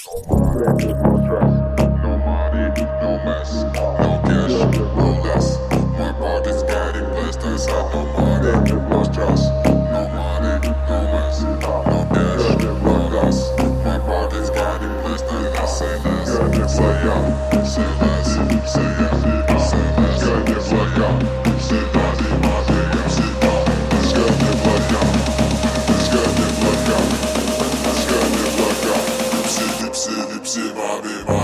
No stress, no money, no mess, no cash, no less. My pocket's getting blessed. I said no money, no stress, no money, no mess, no cash, no less. My pocket's getting blessed. I say less, say yeah, say less, say yeah, say less, say yeah, say money, money, say no. It's good to blood out, it's good to blood out, it's good to blood out. Dipsy, dipsy, dipsy, bobby, bobby.